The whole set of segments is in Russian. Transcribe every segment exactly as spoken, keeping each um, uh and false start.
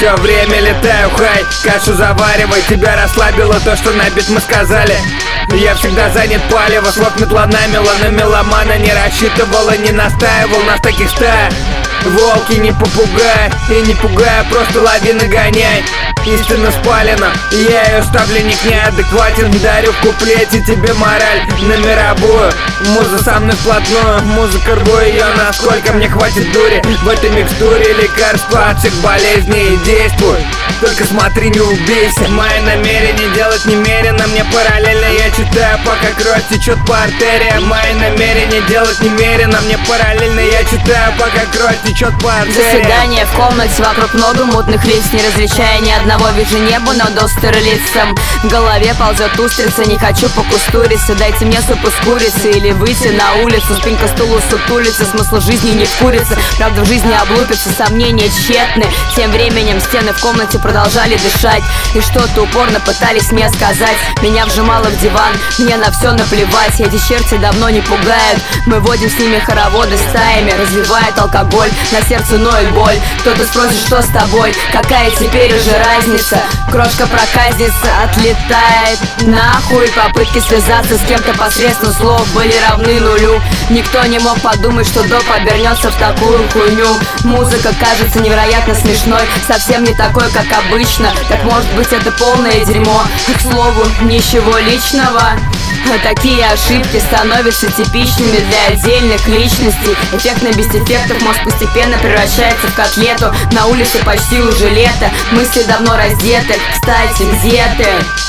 все время летаю хай. Кашу заваривай, тебя расслабило то, что на бит мы сказали. Я всегда занят палево, слов метла намела, на меломана не рассчитывала, не настаивал, нас таких стая. Волки не попугай, и не пугай, просто лови нагоняй. Истина спалена, я ее ставленник неадекватен. Дарю в куплете тебе мораль на мировую. Муза со мной вплотную, музыка рву ее, насколько мне хватит дури. В этой микстуре лекарства от всех болезней. Действуй, только смотри, не убейся. Мои намерения делать немерено, мне параллельно я читаю, пока кровь течет по артериям. Мои намерения делать немерено, мне параллельно я читаю, пока кровь течет по артериям. Заседание в комнате, вокруг много мутных лиц, не различая ни одного. Вижу небо над остролицем, в голове ползет устрица, не хочу покустуриться. Дайте мне суп из курицы или выйти на улицу. Спинка стула сутулится, смысл жизни не в курице. Правда в жизни облупится, сомнения тщетны. Тем временем стены в комнате продолжали дышать и что-то упорно пытались мне сказать. Меня вжимало в диван, мне на все наплевать. Эти черти давно не пугают, мы водим с ними хороводы стаями. Разливает алкоголь, на сердце ноет боль. Кто-то спросит, что с тобой, какая теперь уже разница. Крошка проказница отлетает нахуй. Попытки связаться с кем-то посредством слов были равны нулю. Никто не мог подумать, что доп обернется в такую хуйню. Музыка кажется невероятно смешной, совсем не такой, как обычно. Так может быть это полное дерьмо. К слову, ничего личного. Такие ошибки становятся типичными для отдельных личностей. Эффектно без эффектов мозг постепенно превращается в котлету. На улице почти уже лето, мысли давно раздеты. Кстати, где ты?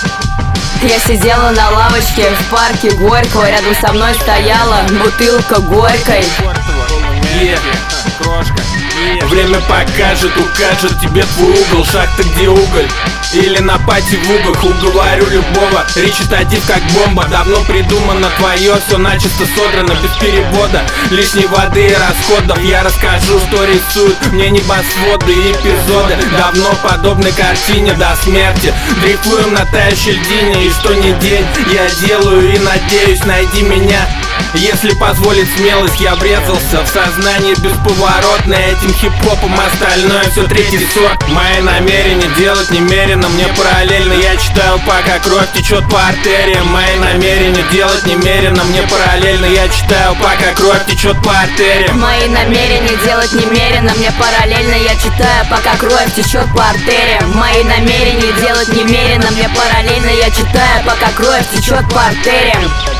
Я сидела на лавочке в парке Горького, рядом со мной стояла бутылка горькой. Yeah. Крошка. Yeah. Время покажет, укажет тебе твой угол. Шахта, где уголь, или на пати в угол. Уговорю любого, речитатив как бомба. Давно придумано твое, все начисто содрано без перевода. Лишней воды и расходов. Я расскажу, что рисуют мне небосводы и эпизоды. Давно подобной картине до смерти. Дрейфуем на тающей льдине, и что ни день я делаю и надеюсь, найди меня. Если позволит смелость, я врезался в сознание бесповоротно этим хип-хопом, остальное все третий сорт. Мои намерения делать немерено, мне параллельно я читаю, пока кровь течет по артериям. Мои намерения делать немерено, мне параллельно я читаю, пока кровь течет по артериям. Мои намерения делать немерено, мне параллельно я читаю, пока кровь течет по артериям. Мои намерения делать немерено, мне параллельно я читаю, пока кровь течет по артериям.